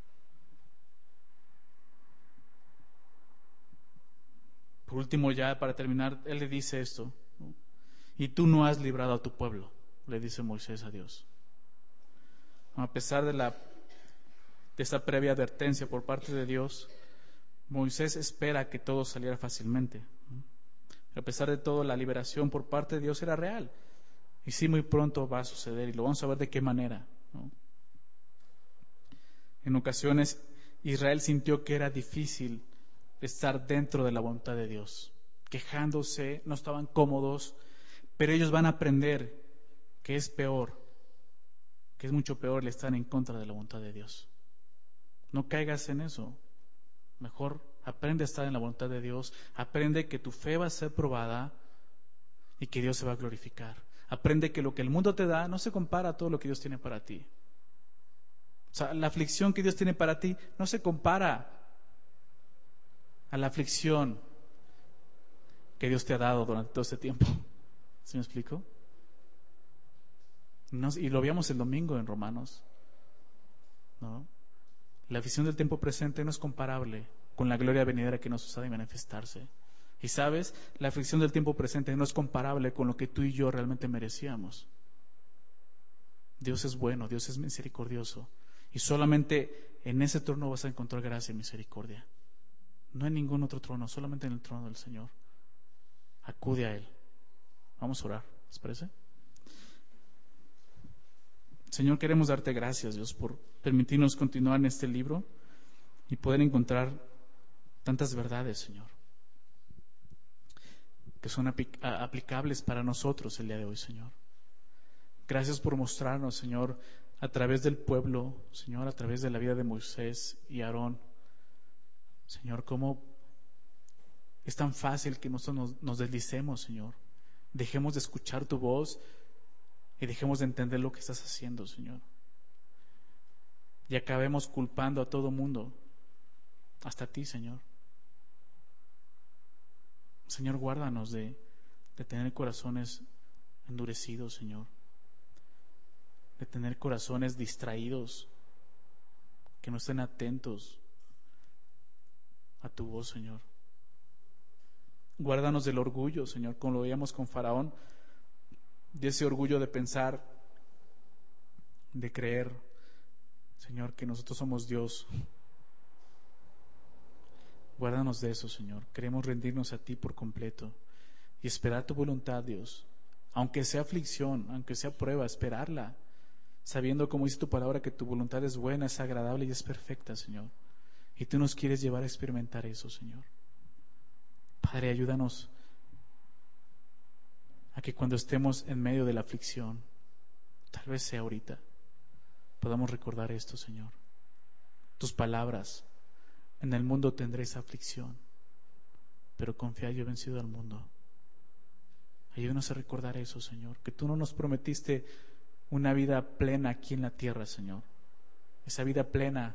Por último, ya para terminar, Él le dice esto, ¿no? Y tú no has librado a tu pueblo, le dice Moisés a Dios. A pesar de, la, de esta previa advertencia por parte de Dios, Moisés espera que todo saliera fácilmente. A pesar de todo, la liberación por parte de Dios era real. Y sí, muy pronto va a suceder, y lo vamos a ver de qué manera, ¿no? En ocasiones, Israel sintió que era difícil estar dentro de la voluntad de Dios, quejándose, no estaban cómodos, pero ellos van a aprender que es peor, que es mucho peor el estar en contra de la voluntad de Dios. No caigas en eso. Mejor aprende a estar en la voluntad de Dios, aprende que tu fe va a ser probada y que Dios se va a glorificar. Aprende que lo que el mundo te da no se compara a todo lo que Dios tiene para ti. O sea, la aflicción que Dios tiene para ti no se compara a la aflicción que Dios te ha dado durante todo este tiempo. ¿Sí me explico? No, y lo veíamos el domingo en Romanos, ¿no? La aflicción del tiempo presente no es comparable con la gloria venidera que nos ha de manifestarse. Y sabes, la aflicción del tiempo presente no es comparable con lo que tú y yo realmente merecíamos. Dios es bueno, Dios es misericordioso. Y solamente en ese trono vas a encontrar gracia y misericordia. No en ningún otro trono, solamente en el trono del Señor. Acude a Él. Vamos a orar, ¿les parece? Señor, queremos darte gracias, Dios, por permitirnos continuar en este libro y poder encontrar tantas verdades, Señor, que son apl- aplicables para nosotros el día de hoy, Señor. Gracias por mostrarnos, Señor, a través del pueblo, Señor, a través de la vida de Moisés y Aarón, Señor, cómo es tan fácil que nosotros nos, nos deslicemos, Señor. Dejemos de escuchar tu voz y dejemos de entender lo que estás haciendo, Señor. Y acabemos culpando a todo mundo, hasta a ti, Señor. Señor, guárdanos de, de tener corazones endurecidos, Señor. De tener corazones distraídos, que no estén atentos a tu voz, Señor. Guárdanos del orgullo, Señor, como lo veíamos con Faraón, de ese orgullo de pensar, de creer, Señor, que nosotros somos Dios. Guárdanos de eso, Señor. Queremos rendirnos a ti por completo y esperar tu voluntad, Dios. Aunque sea aflicción, aunque sea prueba, esperarla, sabiendo, como dice tu palabra, que tu voluntad es buena, es agradable y es perfecta, Señor. Y tú nos quieres llevar a experimentar eso, Señor. Padre, ayúdanos a que cuando estemos en medio de la aflicción, tal vez sea ahorita, podamos recordar esto, Señor. Tus palabras: en el mundo tendréis aflicción, pero confiad, yo he vencido al mundo. Ayúdanos a recordar eso, Señor, que tú no nos prometiste una vida plena aquí en la tierra, Señor. Esa vida plena,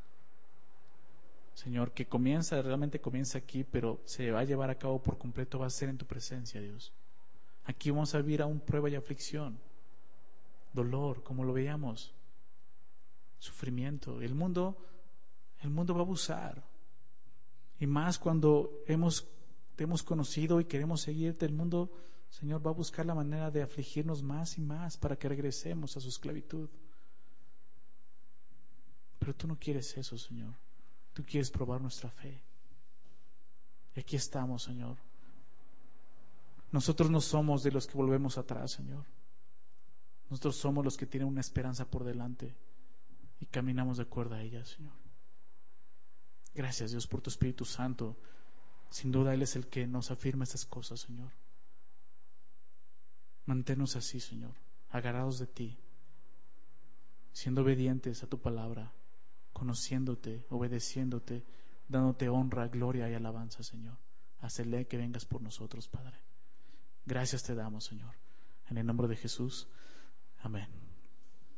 Señor, que comienza, realmente comienza aquí, pero se va a llevar a cabo por completo, va a ser en tu presencia, Dios. Aquí vamos a vivir aún prueba y aflicción, dolor, como lo veíamos, sufrimiento. El mundo, el mundo va a abusar, y más cuando hemos, te hemos conocido y queremos seguirte. El mundo, Señor, va a buscar la manera de afligirnos más y más para que regresemos a su esclavitud. Pero tú no quieres eso, Señor. Tú quieres probar nuestra fe. Y aquí estamos, Señor. Nosotros no somos de los que volvemos atrás, Señor. Nosotros somos los que tienen una esperanza por delante y caminamos de acuerdo a ella, Señor. Gracias, Dios, por tu Espíritu Santo. Sin duda Él es el que nos afirma estas cosas, Señor. Manténnos así, Señor, agarrados de ti, siendo obedientes a tu palabra, conociéndote, obedeciéndote, dándote honra, gloria y alabanza, Señor. hasta el día que vengas por nosotros, Padre. Gracias te damos, Señor. En el nombre de Jesús. Amén.